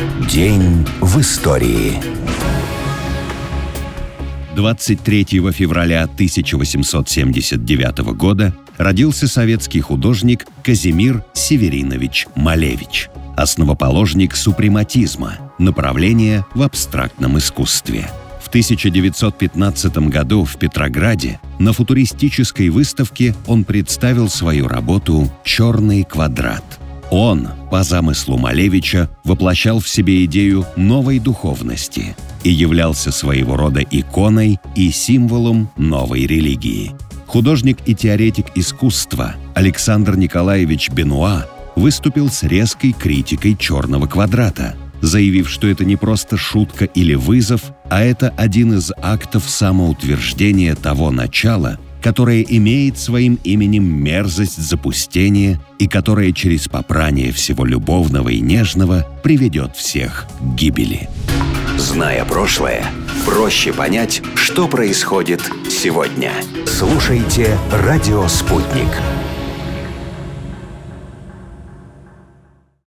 День в истории. 23 февраля 1879 года родился советский художник Казимир Северинович Малевич, основоположник супрематизма, направления в абстрактном искусстве. В 1915 году в Петрограде на футуристической выставке он представил свою работу «Черный квадрат». Он, по замыслу Малевича, воплощал в себе идею новой духовности и являлся своего рода иконой и символом новой религии. Художник и теоретик искусства Александр Николаевич Бенуа выступил с резкой критикой «Черного квадрата», заявив, что это не просто шутка или вызов, а это один из актов самоутверждения того начала, которое имеет своим именем мерзость запустения и которое через попрание всего любовного и нежного приведет всех к гибели. Зная прошлое, проще понять, что происходит сегодня. Слушайте «Радио Спутник».